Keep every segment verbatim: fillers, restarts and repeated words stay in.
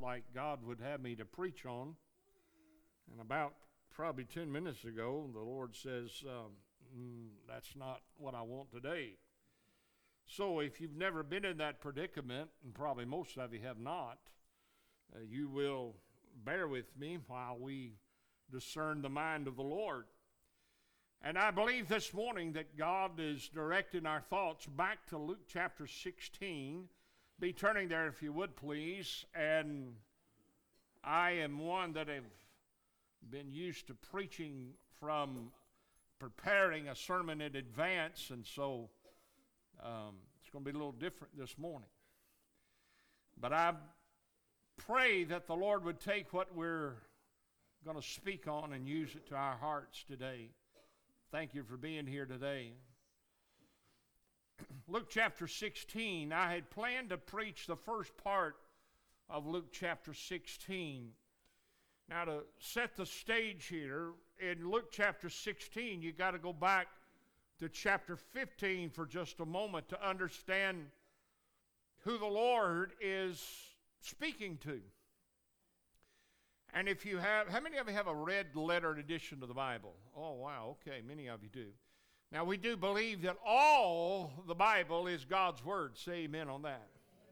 like God would have me to preach on. And about probably ten minutes ago, the Lord says, um, mm, that's not what I want today. So if you've never been in that predicament, and probably most of you have not, uh, you will bear with me while we discern the mind of the Lord. And I believe this morning that God is directing our thoughts back to Luke chapter sixteen. Be turning there if you would, please. And I am one that have been used to preaching from preparing a sermon in advance, and so um, it's going to be a little different this morning. But I pray that the Lord would take what we're going to speak on and use it to our hearts today. Thank you for being here today. Luke chapter sixteen, I had planned to preach the first part of Luke chapter sixteen. Now, to set the stage here, in Luke chapter sixteen, you got to go back to chapter fifteen for just a moment to understand who the Lord is speaking to. And if you have, how many of you have a red lettered edition of the Bible? Oh, wow, okay, many of you do. Now, we do believe that all the Bible is God's Word. Say amen on that. Amen.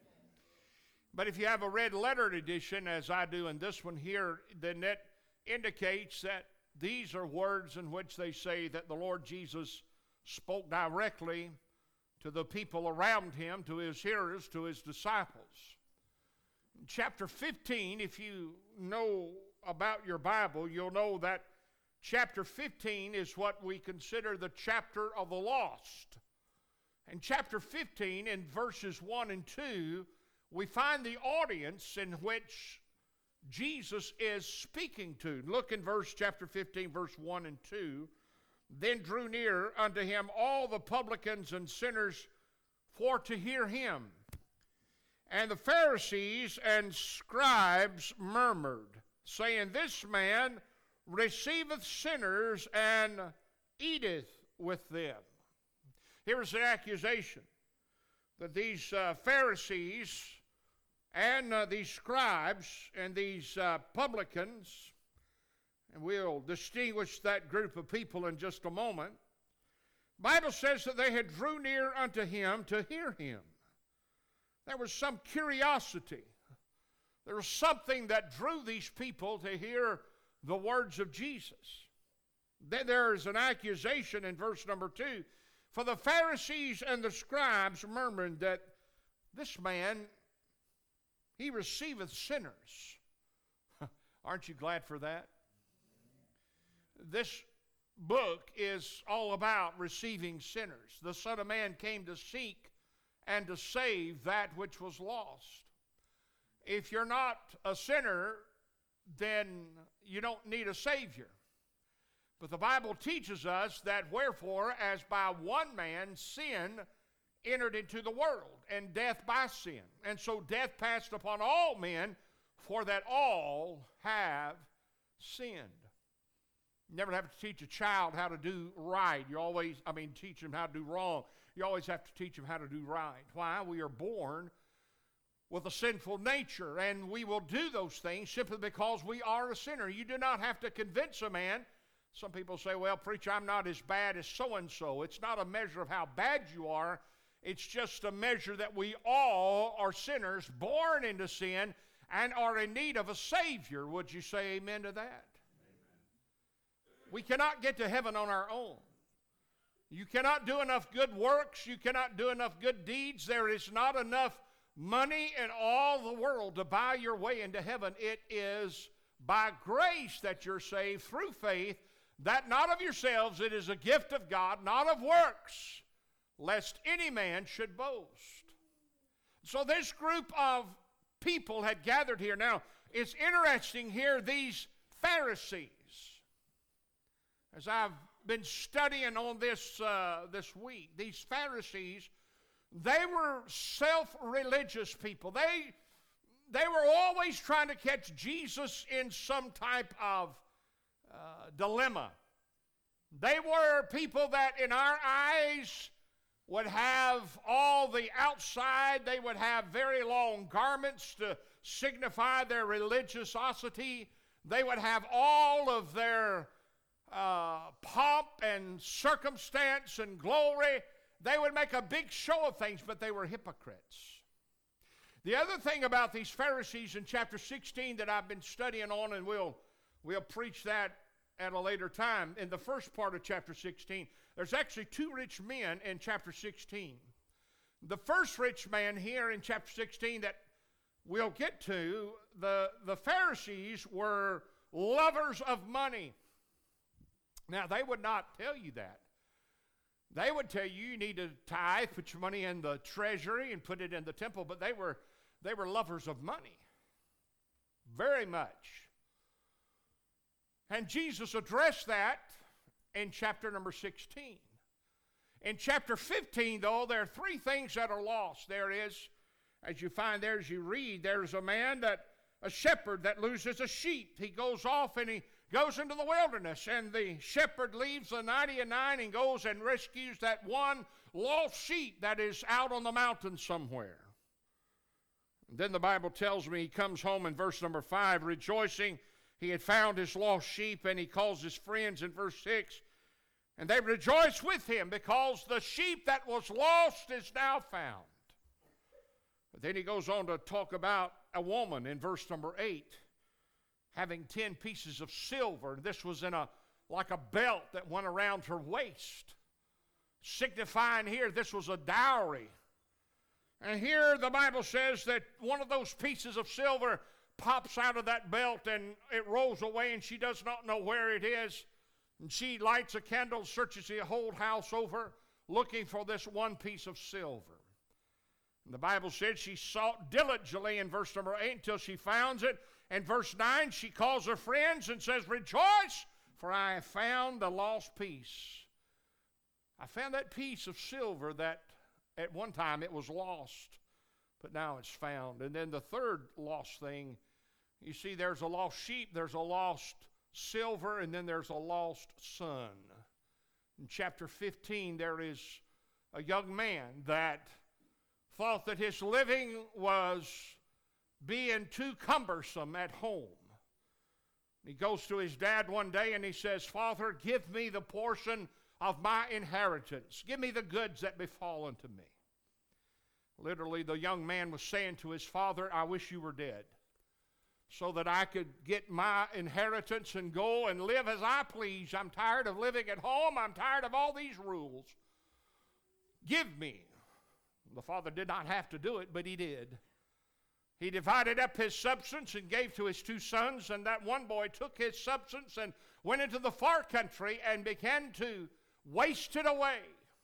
But if you have a red lettered edition, as I do in this one here, then that indicates that these are words in which they say that the Lord Jesus spoke directly to the people around him, to his hearers, to his disciples. In chapter fifteen, if you know about your Bible, you'll know that chapter fifteen is what we consider the chapter of the lost. In chapter fifteen, in verses one and two, we find the audience in which Jesus is speaking to. Look in verse chapter fifteen, verse one and two. Then drew near unto him all the publicans and sinners for to hear him. And the Pharisees and scribes murmured, saying, This man receiveth sinners and eateth with them. Here is an accusation that these uh, Pharisees and uh, these scribes and these uh, publicans, and we'll distinguish that group of people in just a moment. The Bible says that they had drew near unto him to hear him. There was some curiosity. There was something that drew these people to hear the words of Jesus. Then there is an accusation in verse number two. For the Pharisees and the scribes murmured that this man, he receiveth sinners. Aren't you glad for that? This book is all about receiving sinners. The Son of Man came to seek and to save that which was lost. If you're not a sinner, then you don't need a Savior. But the Bible teaches us that wherefore, as by one man sin entered into the world, and death by sin. And so death passed upon all men, for that all have sinned. You never have to teach a child how to do right. You always, I mean, teach them how to do wrong. You always have to teach them how to do right. Why? We are born with a sinful nature, and we will do those things simply because we are a sinner. You do not have to convince a man. Some people say, well, preacher, I'm not as bad as so-and-so. It's not a measure of how bad you are. It's just a measure that we all are sinners, born into sin, and are in need of a Savior. Would you say amen to that? Amen. We cannot get to heaven on our own. You cannot do enough good works. You cannot do enough good deeds. There is not enough money in all the world to buy your way into heaven. It is by grace that you're saved through faith, that not of yourselves, it is a gift of God, not of works, lest any man should boast. So this group of people had gathered here. Now, it's interesting here, these Pharisees, as I've been studying on this uh, this week, these Pharisees, they were self-religious people. They, they were always trying to catch Jesus in some type of uh, dilemma. They were people that in our eyes would have all the outside. They would have very long garments to signify their religiosity. They would have all of their uh, pomp and circumstance and glory. They would make a big show of things, but they were hypocrites. The other thing about these Pharisees in chapter sixteen that I've been studying on, and we'll, we'll preach that at a later time, in the first part of chapter sixteen, there's actually two rich men in chapter sixteen. The first rich man here in chapter sixteen that we'll get to, the, the Pharisees were lovers of money. Now, they would not tell you that. They would tell you you need to tithe, put your money in the treasury and put it in the temple, but they were They were lovers of money, very much. And Jesus addressed that in chapter number sixteen. In chapter fifteen, though, there are three things that are lost. There is, as you find there, as you read, there's a man that, a shepherd that loses a sheep. He goes off and he goes into the wilderness, and the shepherd leaves the ninety-nine and goes and rescues that one lost sheep that is out on the mountain somewhere. Then the Bible tells me he comes home in verse number five, rejoicing. He had found his lost sheep, and he calls his friends in verse six. And they rejoice with him because the sheep that was lost is now found. But then he goes on to talk about a woman in verse number eight, having ten pieces of silver. This was in a like a belt that went around her waist, signifying here this was a dowry. And here the Bible says that one of those pieces of silver pops out of that belt and it rolls away, and she does not know where it is. And she lights a candle, searches the whole house over, looking for this one piece of silver. And the Bible says she sought diligently in verse number eight until she finds it. And verse nine, she calls her friends and says, rejoice, for I have found the lost piece. I found that piece of silver that at one time it was lost, but now it's found. And then the third lost thing, you see there's a lost sheep, there's a lost silver, and then there's a lost son. In chapter fifteen, there is a young man that thought that his living was being too cumbersome at home. He goes to his dad one day and he says, Father, give me the portion of my inheritance. Give me the goods that befall unto me. Literally, the young man was saying to his father, I wish you were dead, so that I could get my inheritance and go and live as I please. I'm tired of living at home. I'm tired of all these rules. Give me. The father did not have to do it, but he did. He divided up his substance and gave to his two sons, and that one boy took his substance and went into the far country and began to waste it away.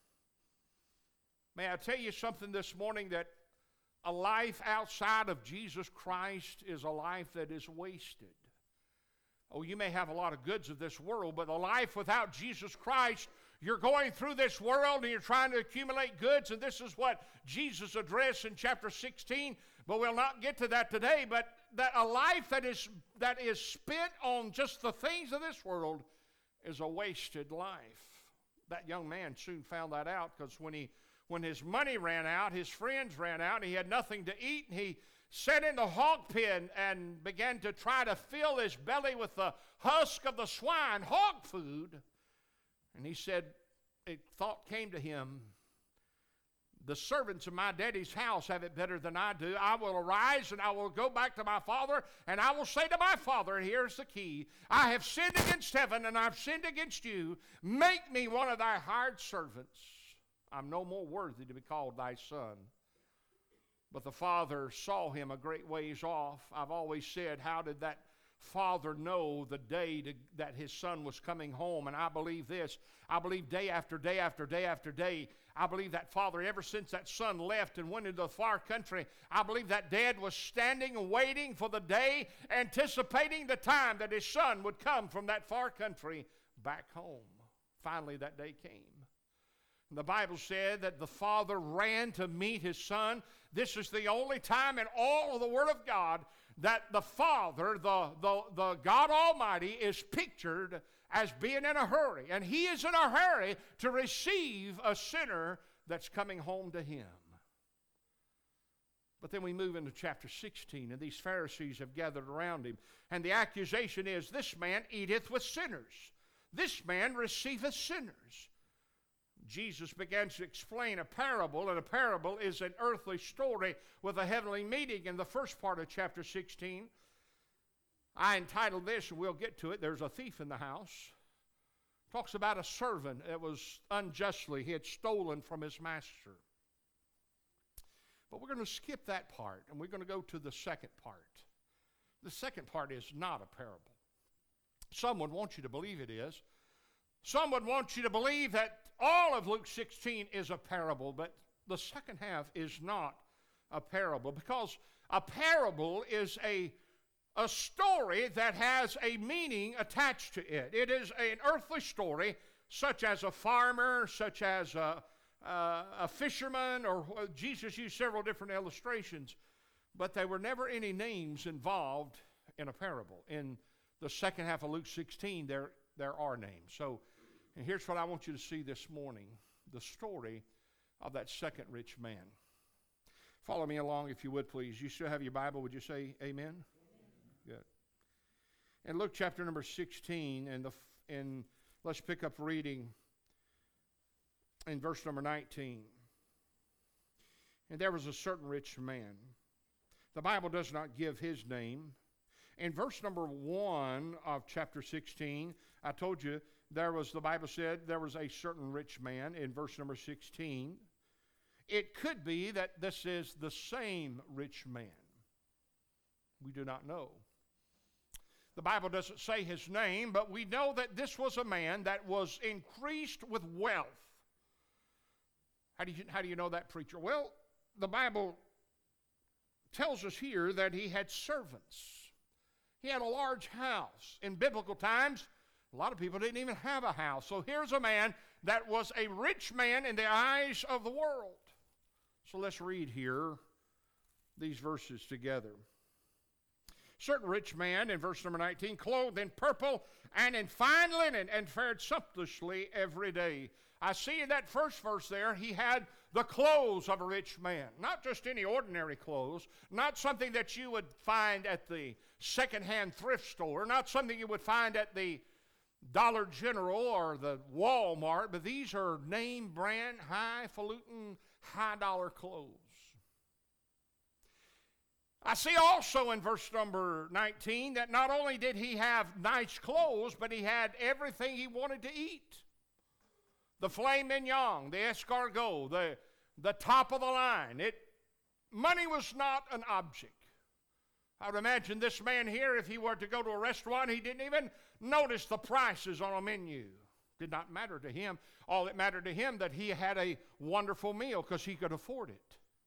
May I tell you something this morning, that a life outside of Jesus Christ is a life that is wasted. Oh, you may have a lot of goods of this world, but a life without Jesus Christ, you're going through this world and you're trying to accumulate goods, and this is what Jesus addressed in chapter sixteen, but we'll not get to that today. But that a life that is, that is spent on just the things of this world is a wasted life. That young man soon found that out, because when he When his money ran out, his friends ran out, and he had nothing to eat, and he sat in the hog pen and began to try to fill his belly with the husk of the swine, hog food. And he said, a thought came to him, the servants of my daddy's house have it better than I do. I will arise and I will go back to my father, and I will say to my father, and here's the key, I have sinned against heaven and I've sinned against you. Make me one of thy hired servants. I'm no more worthy to be called thy son. But the father saw him a great ways off. I've always said, how did that father know the day to, that his son was coming home? And I believe this. I believe day after day after day after day, I believe that father, ever since that son left and went into the far country, I believe that dad was standing and waiting for the day, anticipating the time that his son would come from that far country back home. Finally, that day came. The Bible said that the father ran to meet his son. This is the only time in all of the Word of God that the Father, the, the, the God Almighty, is pictured as being in a hurry. And He is in a hurry to receive a sinner that's coming home to Him. But then we move into chapter sixteen, and these Pharisees have gathered around him. And the accusation is, this man eateth with sinners. This man receiveth sinners. Jesus begins to explain a parable, and a parable is an earthly story with a heavenly meaning. In the first part of chapter sixteen, I entitled this, and we'll get to it, There's a Thief in the House. Talks about a servant that was unjustly, he had stolen from his master. But we're going to skip that part, and we're going to go to the second part. The second part is not a parable. Some would want you to believe it is. Some would want you to believe that all of Luke sixteen is a parable, but the second half is not a parable, because a parable is a, a story that has a meaning attached to it. It is an earthly story, such as a farmer, such as a Uh, a fisherman, or uh, Jesus used several different illustrations, but there were never any names involved in a parable. In the second half of Luke sixteen, there, there are names. So, and here's what I want you to see this morning, the story of that second rich man. Follow me along if you would, please. You still have your Bible. Would you say amen? Amen. Good. In Luke chapter number sixteen, and the and let's pick up reading in verse number nineteen. And there was a certain rich man. The Bible does not give his name. In verse number one of chapter sixteen, I told you there was, the Bible said, there was a certain rich man in verse number sixteen. It could be that this is the same rich man. We do not know. The Bible doesn't say his name, but we know that this was a man that was increased with wealth. How do you, how do you know that, preacher? Well, the Bible tells us here that he had servants. He had a large house. In biblical times, a lot of people didn't even have a house. So here's a man that was a rich man in the eyes of the world. So let's read here these verses together. Certain rich man, in verse number nineteen, clothed in purple and in fine linen, and fared sumptuously every day. I see in that first verse there, he had the clothes of a rich man. Not just any ordinary clothes, not something that you would find at the secondhand thrift store, not something you would find at the Dollar General or the Walmart, but these are name brand, highfalutin, high dollar clothes. I see also in verse number nineteen that not only did he have nice clothes, but he had everything he wanted to eat. The filet mignon, the escargot, the, the top of the line. It, money was not an object. I would imagine this man here, if he were to go to a restaurant, he didn't even notice the prices on a menu. Did not matter to him. All that mattered to him that he had a wonderful meal because he could afford it.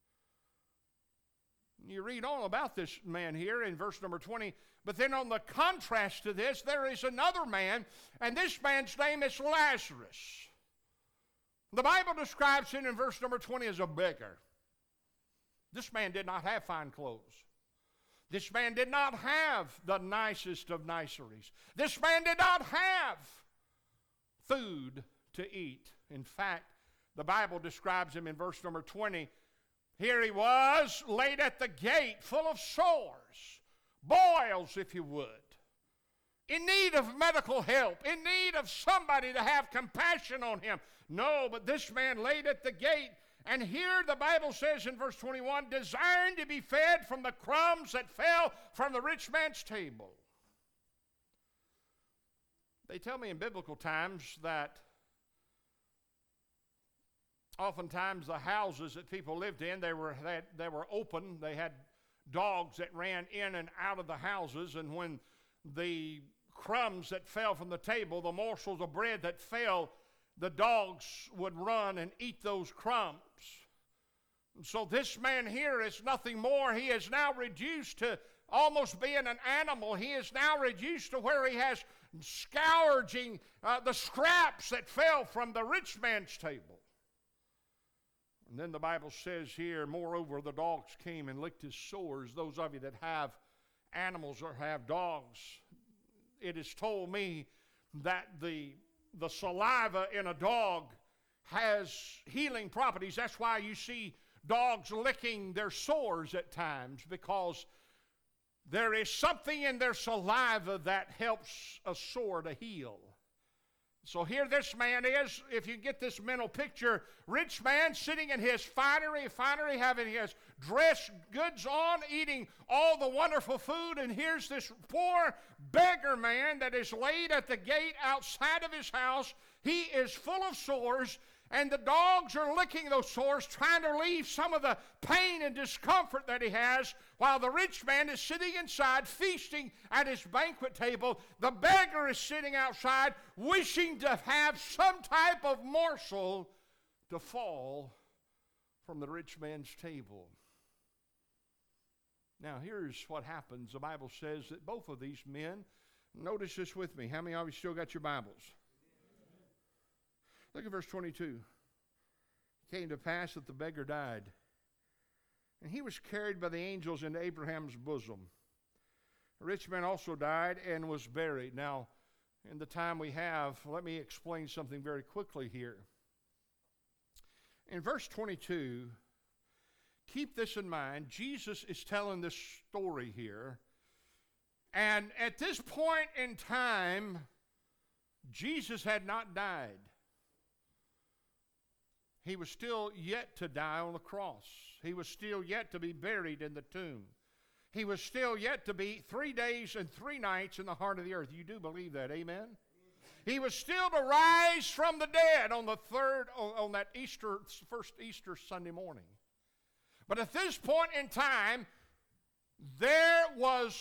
You read all about this man here in verse number twenty. But then on the contrast to this, there is another man, and this man's name is Lazarus. The Bible describes him in verse number twenty as a beggar. This man did not have fine clothes. This man did not have the nicest of niceries. This man did not have food to eat. In fact, the Bible describes him in verse number twenty. Here he was, laid at the gate, full of sores, boils, if you would, in need of medical help, in need of somebody to have compassion on him. No, but this man laid at the gate, and here the Bible says in verse twenty-one, desiring to be fed from the crumbs that fell from the rich man's table. They tell me in biblical times that oftentimes the houses that people lived in, they were, they, they were open. They had dogs that ran in and out of the houses, and when the crumbs that fell from the table, the morsels of bread that fell, the dogs would run and eat those crumbs. And so this man here is nothing more. He is now reduced to almost being an animal. He is now reduced to where he has scourging uh, the scraps that fell from the rich man's table. And then the Bible says here, moreover, the dogs came and licked his sores. Those of you that have animals or have dogs, it is told me that the, the saliva in a dog has healing properties. That's why you see dogs licking their sores at times because there is something in their saliva that helps a sore to heal. So here this man is, if you get this mental picture, rich man sitting in his finery, finery having his dress goods on, eating all the wonderful food, and here's this poor beggar man that is laid at the gate outside of his house. He is full of sores, and the dogs are licking those sores, trying to relieve some of the pain and discomfort that he has, while the rich man is sitting inside feasting at his banquet table. The beggar is sitting outside wishing to have some type of morsel to fall from the rich man's table. Now here's what happens. The Bible says that both of these men, notice this with me. How many of you still got your Bibles? Look at verse twenty-two. It came to pass that the beggar died, and he was carried by the angels into Abraham's bosom. The rich man also died and was buried. Now, in the time we have, let me explain something very quickly here. In verse twenty-two, keep this in mind. Jesus is telling this story here. And at this point in time, Jesus had not died. He was still yet to die on the cross. He was still yet to be buried in the tomb. He was still yet to be three days and three nights in the heart of the earth. You do believe that, amen? He was still to rise from the dead on the third, on, on that Easter, first Easter Sunday morning. But at this point in time, there was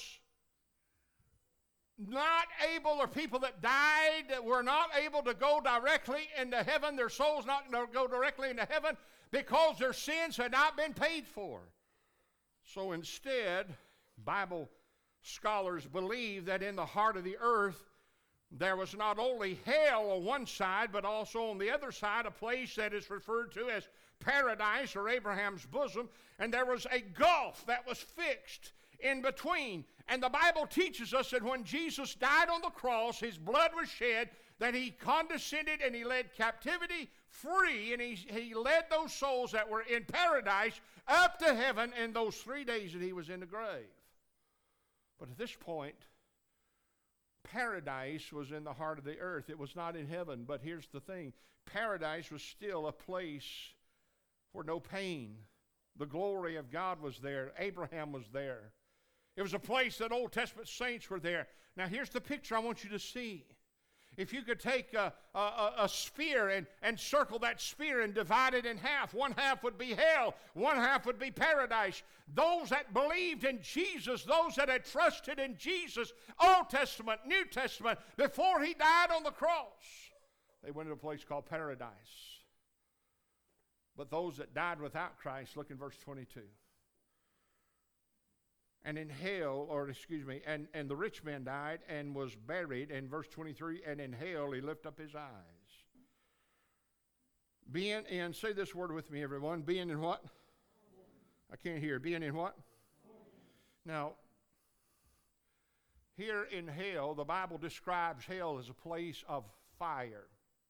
not able, or people that died that were not able to go directly into heaven, their souls not to go directly into heaven because their sins had not been paid for. So instead, Bible scholars believe that in the heart of the earth there was not only hell on one side, but also on the other side a place that is referred to as paradise or Abraham's bosom, and there was a gulf that was fixed in between. And the Bible teaches us that when Jesus died on the cross, his blood was shed, that he condescended and he led captivity free, and he, he led those souls that were in paradise up to heaven in those three days that he was in the grave. But at this point, paradise was in the heart of the earth. It was not in heaven. But here's the thing. Paradise was still a place for no pain. The glory of God was there. Abraham was there. It was a place that Old Testament saints were there. Now here's the picture I want you to see. If you could take a, a, a sphere and, and circle that sphere and divide it in half, one half would be hell, one half would be paradise. Those that believed in Jesus, those that had trusted in Jesus, Old Testament, New Testament, before he died on the cross, they went to a place called paradise. But those that died without Christ, look in verse twenty-two. And in hell, or excuse me, and, and the rich man died and was buried, in verse twenty-three, and in hell he lifted up his eyes. Being in, say this word with me, everyone, being in what? I can't hear. Being in what? Now, here in hell, the Bible describes hell as a place of fire.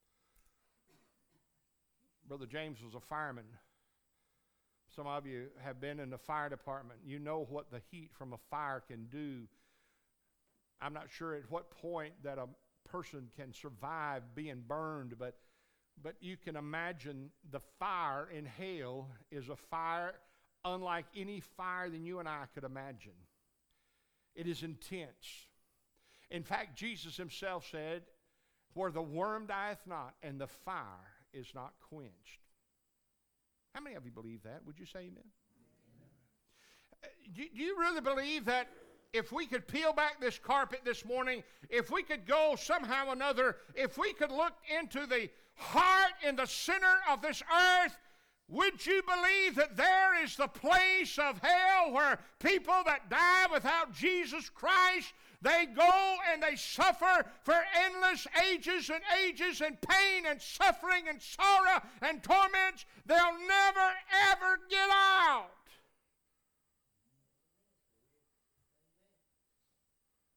Brother James was a fireman. Some of you have been in the fire department. You know what the heat from a fire can do. I'm not sure at what point that a person can survive being burned, but, but you can imagine the fire in hell is a fire unlike any fire than you and I could imagine. It is intense. In fact, Jesus himself said, "Where the worm dieth not and the fire is not quenched." How many of you believe that? Would you say amen? Uh, do, do you really believe that if we could peel back this carpet this morning, if we could go somehow or another, if we could look into the heart in the center of this earth, would you believe that there is the place of hell where people that die without Jesus Christ, they go and they suffer for endless ages and ages and pain and suffering and sorrow and torments? They'll never, ever get out.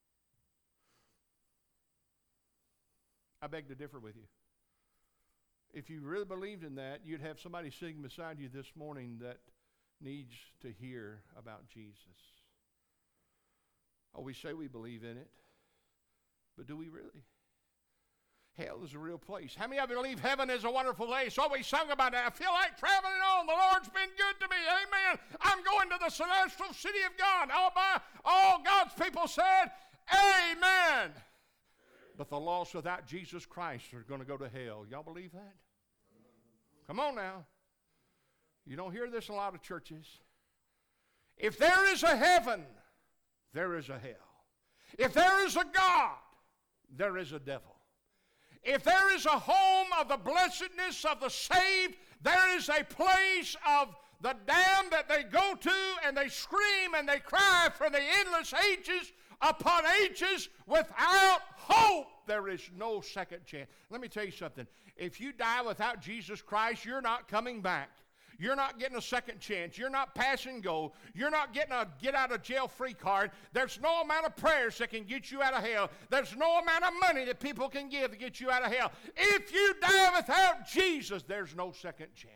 I beg to differ with you. If you really believed in that, you'd have somebody sitting beside you this morning that needs to hear about Jesus. Oh, we say we believe in it, but do we really? Hell is a real place. How many of you believe heaven is a wonderful place? Oh, we sung about that. I feel like traveling on. The Lord's been good to me. Amen. I'm going to the celestial city of God. All by all God's people said, amen. But the lost without Jesus Christ are going to go to hell. Y'all believe that? Come on now. You don't hear this in a lot of churches. If there is a heaven, there is a hell. If there is a God, there is a devil. If there is a home of the blessedness of the saved, there is a place of the damned that they go to and they scream and they cry for the endless ages upon ages without hope. There is no second chance. Let me tell you something. If you die without Jesus Christ, you're not coming back. You're not getting a second chance. You're not pass and go. You're not getting a get-out-of-jail-free card. There's no amount of prayers that can get you out of hell. There's no amount of money that people can give to get you out of hell. If you die without Jesus, there's no second chance.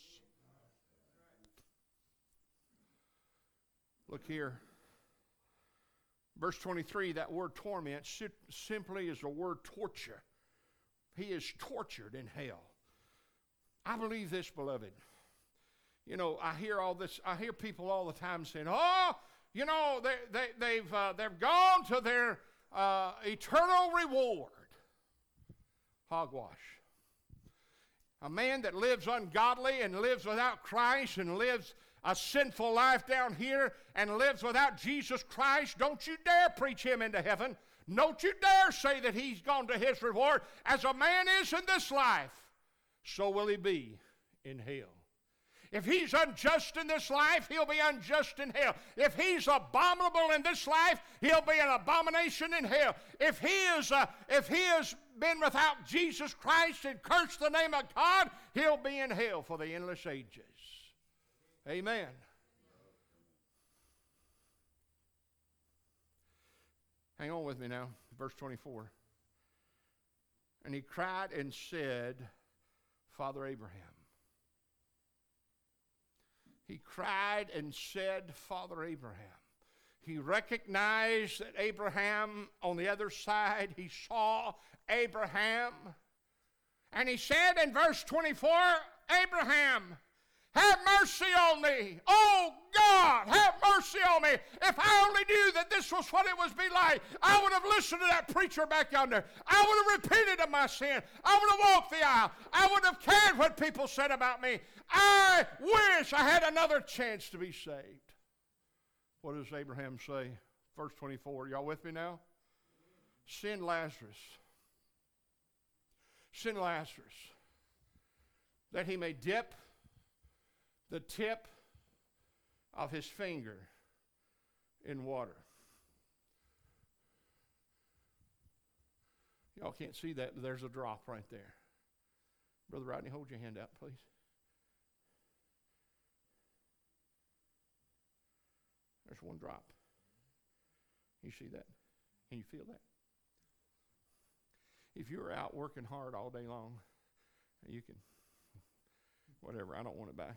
Look here. Verse twenty-three, that word torment simply is the word torture. He is tortured in hell. I believe this, beloved. You know, I hear all this, I hear people all the time saying, oh, you know, they, they, they've, uh, they've gone to their uh, eternal reward. Hogwash. A man that lives ungodly and lives without Christ and lives a sinful life down here and lives without Jesus Christ, don't you dare preach him into heaven. Don't you dare say that he's gone to his reward. As a man is in this life, so will he be in hell. If he's unjust in this life, he'll be unjust in hell. If he's abominable in this life, he'll be an abomination in hell. If he is, uh, if he has been without Jesus Christ and cursed the name of God, he'll be in hell for the endless ages. Amen. Hang on with me now, verse twenty-four. And he cried and said, Father Abraham. He cried and said, Father Abraham. He recognized that Abraham, on the other side, he saw Abraham. And he said in verse twenty-four, Abraham, have mercy on me. Oh, God, have mercy on me. If I only knew that this was what it was be like, I would have listened to that preacher back yonder. I would have repented of my sin. I would have walked the aisle. I would have cared what people said about me. I wish I had another chance to be saved. What does Abraham say? Verse twenty-four. Y'all with me now? Send Lazarus. Send Lazarus that he may dip the tip of his finger in water. Y'all can't see that, but there's a drop right there. Brother Rodney, hold your hand out, please. There's one drop. You see that? Can you feel that? If you're out working hard all day long, you can, whatever, I don't want it back.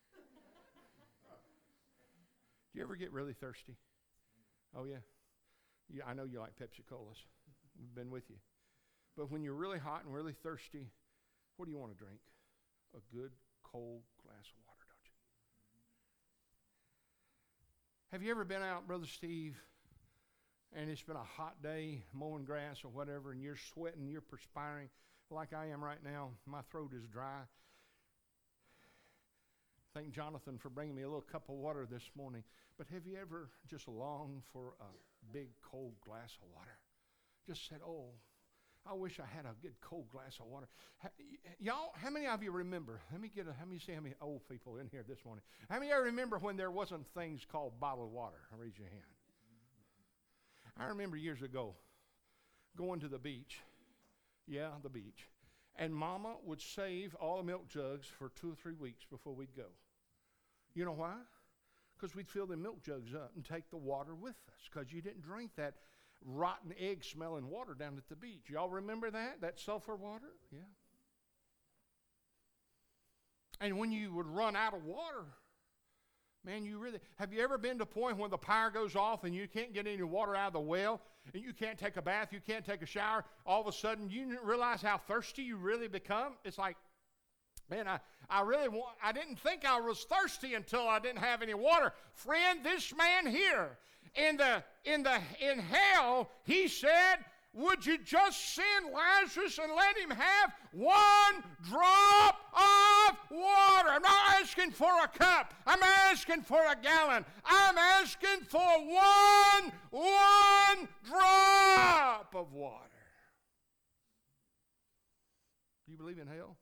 Do you ever get really thirsty? Oh, yeah. yeah. I know you like Pepsi-Colas. We've been with you. But when you're really hot and really thirsty, what do you want to drink? A good, cold glass of water, don't you? Have you ever been out, Brother Steve, and it's been a hot day, mowing grass or whatever, and you're sweating, you're perspiring like I am right now. My throat is dry. Thank Jonathan for bringing me a little cup of water this morning. But have you ever just longed for a big cold glass of water? Just said, oh, I wish I had a good cold glass of water. Ha, y- y'all, how many of you remember? Let me get a, let me see how many old people in here this morning. How many of you remember when there wasn't things called bottled water? Raise your hand. I remember years ago going to the beach. Yeah, the beach. And Mama would save all the milk jugs for two or three weeks before we'd go. You know why? Because we'd fill the milk jugs up and take the water with us, because you didn't drink that rotten egg smelling water down at the beach. Y'all remember that? That sulfur water? Yeah. And when you would run out of water, man, you really, have you ever been to a point when the power goes off and you can't get any water out of the well and you can't take a bath, you can't take a shower, all of a sudden you realize how thirsty you really become? It's like, man, I, I really want, I didn't think I was thirsty until I didn't have any water. Friend, this man here, in the, in the, in hell, he said, would you just send Lazarus and let him have one drop of water? I'm not asking for a cup. I'm asking for a gallon. I'm asking for one, one drop of water. Do you believe in hell?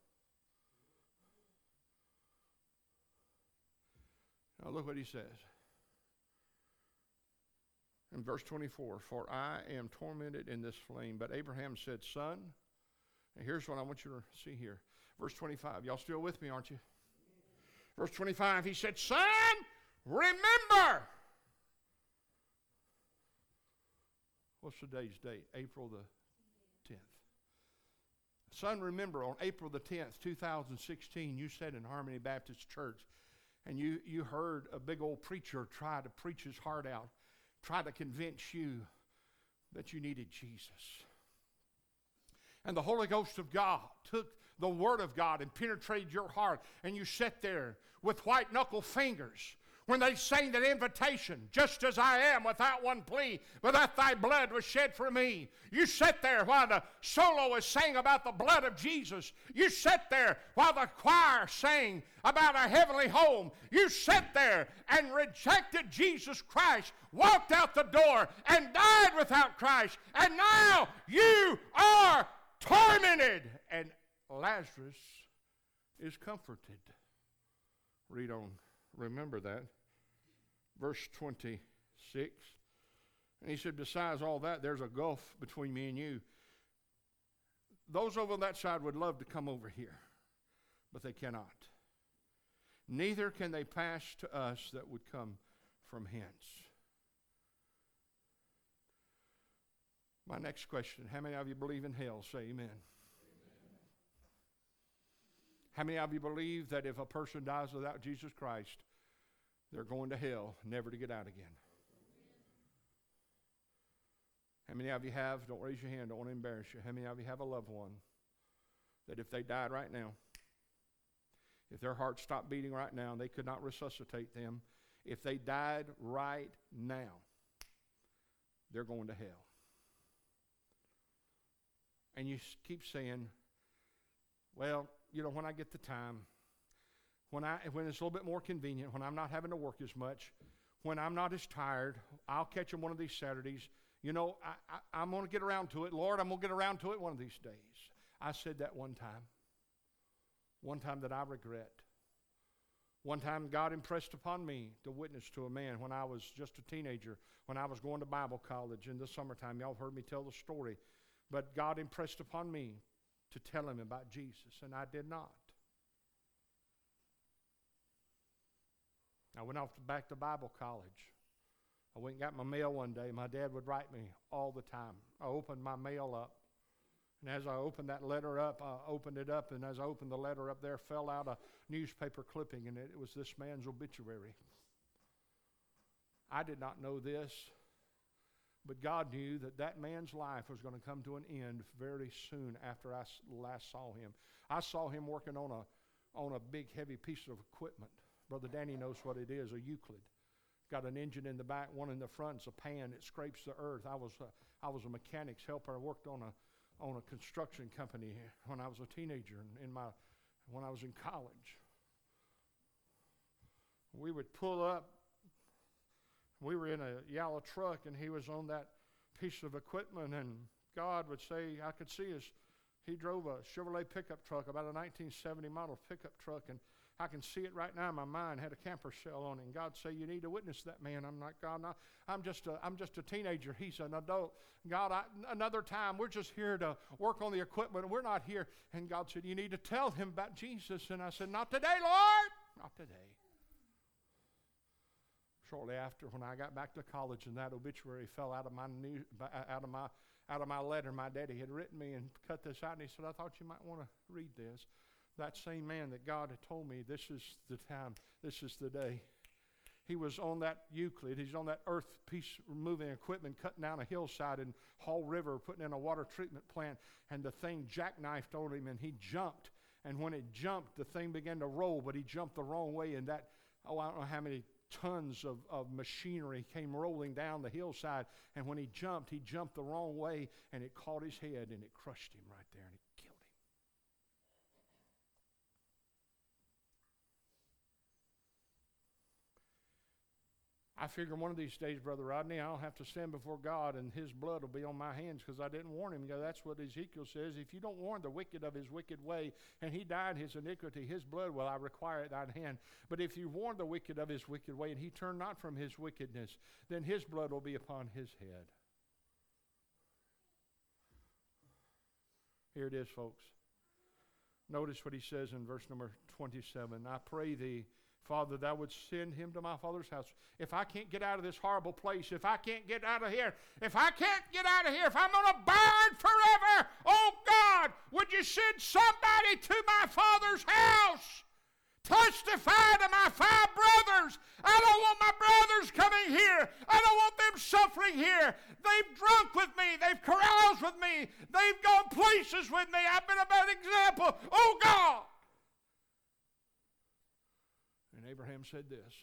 Now look what he says. In verse twenty-four, for I am tormented in this flame. But Abraham said, son, and here's what I want you to see here. Verse twenty-five. Y'all still with me, aren't you? Verse twenty-five, he said, son, remember. What's today's date? April the tenth. Son, remember, on April the tenth, two thousand sixteen, you sat in Harmony Baptist Church, and you, you heard a big old preacher try to preach his heart out, try to convince you that you needed Jesus. And the Holy Ghost of God took the Word of God and penetrated your heart, and you sat there with white-knuckle fingers when they sang that invitation, just as I am without one plea, but that thy blood was shed for me. You sat there while the soloist sang about the blood of Jesus. You sat there while the choir sang about a heavenly home. You sat there and rejected Jesus Christ, walked out the door, and died without Christ. And now you are tormented. And Lazarus is comforted. Read on. Remember that. Verse twenty-six. And he said, besides all that, there's a gulf between me and you. Those over on that side would love to come over here, but they cannot. Neither can they pass to us that would come from hence. My next question, how many of you believe in hell? Say amen. How many of you believe that if a person dies without Jesus Christ, they're going to hell, never to get out again? How many of you have, don't raise your hand, don't want to embarrass you, how many of you have a loved one that if they died right now, if their heart stopped beating right now, they could not resuscitate them, if they died right now, they're going to hell? And you keep saying, well, you know, when I get the time, when I when it's a little bit more convenient, when I'm not having to work as much, when I'm not as tired, I'll catch them one of these Saturdays. You know, I, I, I'm going to get around to it. Lord, I'm going to get around to it one of these days. I said that one time. One time that I regret. One time God impressed upon me to witness to a man when I was just a teenager, when I was going to Bible college in the summertime. Y'all have heard me tell the story. But God impressed upon me to tell him about Jesus, and I did not. I went off to back to Bible college. I went and got my mail one day. My dad would write me all the time. I opened my mail up, and as I opened that letter up, I opened it up, and as I opened the letter up, there fell out a newspaper clipping, and it, it was this man's obituary. I did not know this, but God knew that that man's life was going to come to an end very soon after I last saw him. I saw him working on a, on a big, heavy piece of equipment. Brother Danny knows what it is, a Euclid. Got an engine in the back, one in the front. It's a pan. It scrapes the earth. I was a, I was a mechanics helper. I worked on a on a construction company when I was a teenager and in my when I was in college. We would pull up. We were in a yellow truck, and he was on that piece of equipment, and God would say, I could see his, he drove a Chevrolet pickup truck, about a nineteen seventy model pickup truck, and I can see it right now in my mind, had a camper shell on it, and God say, you need to witness that man. I'm like, God, no, I'm just a, I'm just a teenager. He's an adult. God, I, another time, we're just here to work on the equipment. We're not here. And God said, you need to tell him about Jesus. And I said, not today, Lord, not today. Shortly after, when I got back to college, and that obituary fell out of my new, out of my, out of my letter, my daddy had written me and cut this out, and he said, I thought you might want to read this. That same man that God had told me, this is the time, this is the day. He was on that Euclid. He's on that earth piece moving equipment, cutting down a hillside in Hall River, putting in a water treatment plant, and the thing jackknifed on him, and he jumped. And when it jumped, the thing began to roll, but he jumped the wrong way, and that, oh, I don't know how many tons of, of machinery came rolling down the hillside. And when he jumped, he jumped the wrong way, and it caught his head, and it crushed him right there, and it killed him. I figure one of these days, Brother Rodney, I'll have to stand before God and his blood will be on my hands because I didn't warn him. You know, that's what Ezekiel says. If you don't warn the wicked of his wicked way and he died his iniquity, his blood will I require at thine hand. But if you warn the wicked of his wicked way and he turn not from his wickedness, then his blood will be upon his head. Here it is, folks. Notice what he says in verse number twenty-seven. I pray thee, Father, thou would send him to my father's house. If I can't get out of this horrible place, if I can't get out of here, if I can't get out of here, if I'm going to burn forever, oh God, would you send somebody to my father's house? Testify to my five brothers. I don't want my brothers coming here. I don't want them suffering here. They've drunk with me. They've caroused with me. They've gone places with me. I've been a bad example. Oh God. And Abraham said this.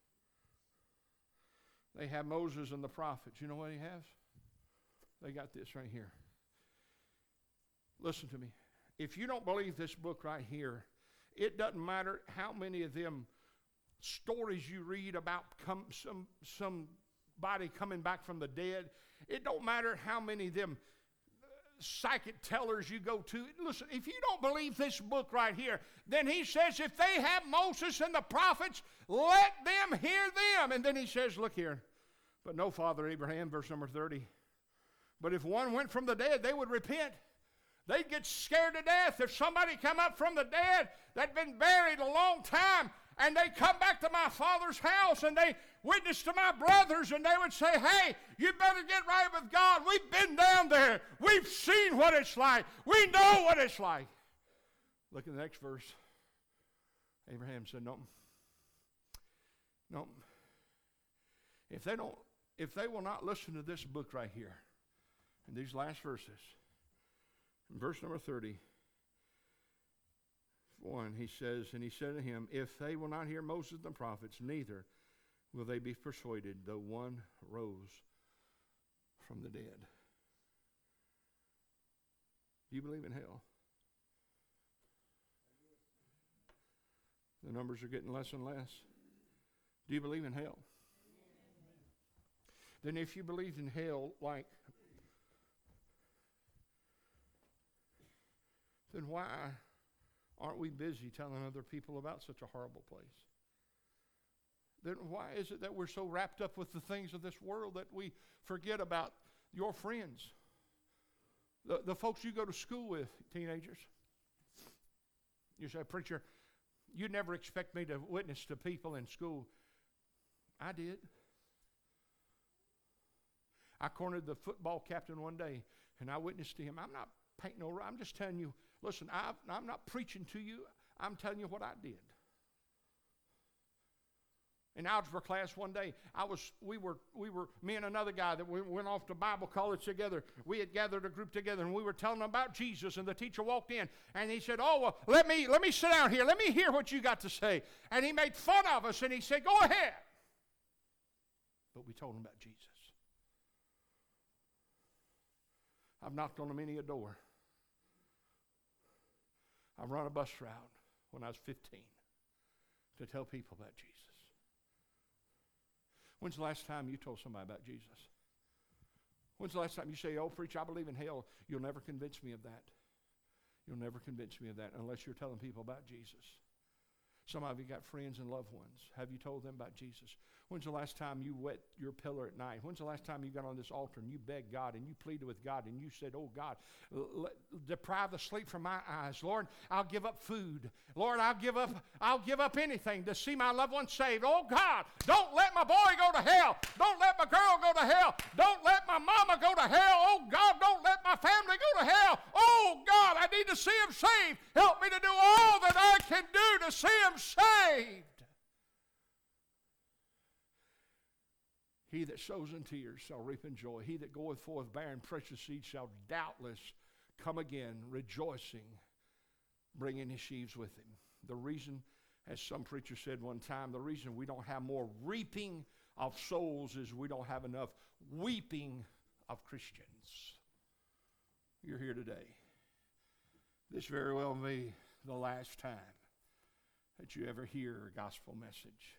They have Moses and the prophets. You know what he has? They got this right here. Listen to me. If you don't believe this book right here, it doesn't matter how many of them stories you read about come, some somebody coming back from the dead. It don't matter how many of them psychic tellers you go to. Listen, if you don't believe this book right here, then he says if they have Moses and the prophets, let them hear them. And then he says, look here, but no, Father Abraham, verse number thirty. But if one went from the dead, they would repent. They'd get scared to death if somebody come up from the dead that'd been buried a long time and they come back to my father's house and they witness to my brothers and they would say, hey, you better get right with God. We've been down there. We've seen what it's like. We know what it's like. Look at the next verse. Abraham said, no. No. If they don't, if they will not listen to this book right here, in these last verses, in verse number thirty, one, he says, and he said to him, if they will not hear Moses and the prophets, neither will they be persuaded, though one rose from the dead. Do you believe in hell? The numbers are getting less and less. Do you believe in hell? Then if you believe in hell, like, then why aren't we busy telling other people about such a horrible place? Then why is it that we're so wrapped up with the things of this world that we forget about your friends? The, the folks you go to school with, teenagers. You say, preacher, you never expect me to witness to people in school. I did. I cornered the football captain one day, and I witnessed to him. I'm not painting no, I'm just telling you, listen, I've, I'm not preaching to you. I'm telling you what I did. In algebra class one day, I was, we were, we were, me and another guy that we went off to Bible college together. We had gathered a group together, and we were telling them about Jesus. And the teacher walked in, and he said, "Oh, well, let me, let me sit down here. Let me hear what you got to say." And he made fun of us, and he said, "Go ahead." But we told him about Jesus. I've knocked on many a door. I've run a bus route when I was fifteen to tell people about Jesus. When's the last time you told somebody about Jesus? When's the last time you say, "Oh, preacher, I believe in hell"? You'll never convince me of that. You'll never convince me of that unless you're telling people about Jesus. Some of you got friends and loved ones. Have you told them about Jesus? When's the last time you wet your pillow at night? When's the last time you got on this altar and you begged God and you pleaded with God and you said, "Oh God, l- deprive the sleep from my eyes. Lord, I'll give up food. Lord, I'll give up, I'll give up anything to see my loved one saved. Oh God, don't let my boy go to hell. Don't let my girl go to hell. Don't let my mama go to hell. Oh God, don't let my family go to hell. Oh God, I need to see him saved. Help me to do all that saved. He that sows in tears shall reap in joy. He that goeth forth bearing precious seed shall doubtless come again, rejoicing, bringing his sheaves with him. The reason, as some preacher said one time, the reason we don't have more reaping of souls is we don't have enough weeping of Christians. You're here today. This very well may be the last time that you ever hear a gospel message.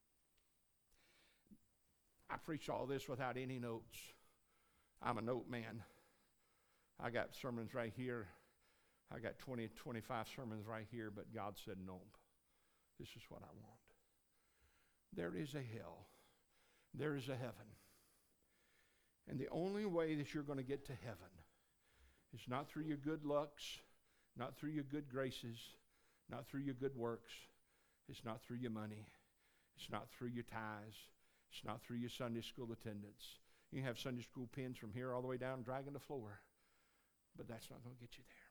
I preach all this without any notes. I'm a note man. I got sermons right here. I got twenty, twenty-five sermons right here, but God said, no, this is what I want. There is a hell. There is a heaven. And the only way that you're going to get to heaven is not through your good looks, not through your good graces, not through your good works. It's not through your money. It's not through your tithes. It's not through your Sunday school attendance. You can have Sunday school pins from here all the way down, dragging the floor. But that's not going to get you there.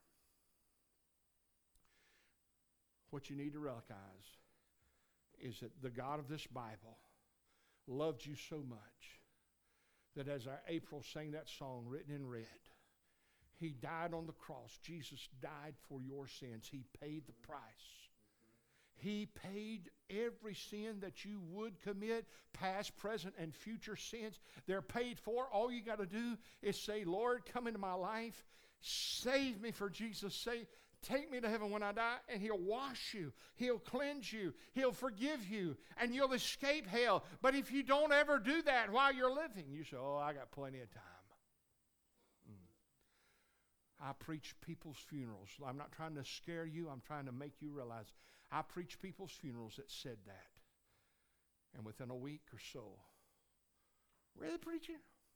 What you need to realize is that the God of this Bible loved you so much that as our April sang that song, written in red, he died on the cross. Jesus died for your sins. He paid the price. He paid every sin that you would commit, past, present, and future sins. They're paid for. All you got to do is say, Lord, come into my life. Save me for Jesus' sake. Take me to heaven when I die, and he'll wash you. He'll cleanse you. He'll forgive you, and you'll escape hell. But if you don't ever do that while you're living, you say, oh, I got plenty of time. Mm. I preach people's funerals. I'm not trying to scare you. I'm trying to make you realize I preach people's funerals that said that. And within a week or so, really, preacher?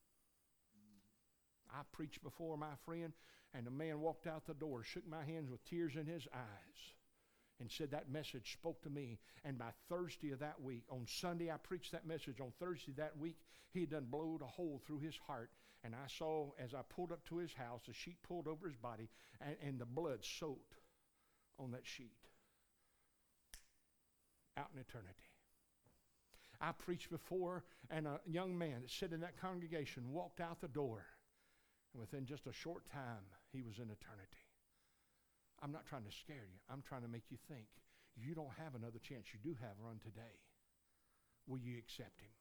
I preached before my friend, and the man walked out the door, shook my hands with tears in his eyes, and said that message spoke to me. And by Thursday of that week, on Sunday I preached that message. On Thursday that week, he had done blowed a hole through his heart. And I saw, as I pulled up to his house, a sheet pulled over his body, and, and the blood soaked on that sheet. Out in eternity. I preached before, and a young man that sat in that congregation walked out the door. And within just a short time, he was in eternity. I'm not trying to scare you. I'm trying to make you think. You don't have another chance. You do have one today. Will you accept him?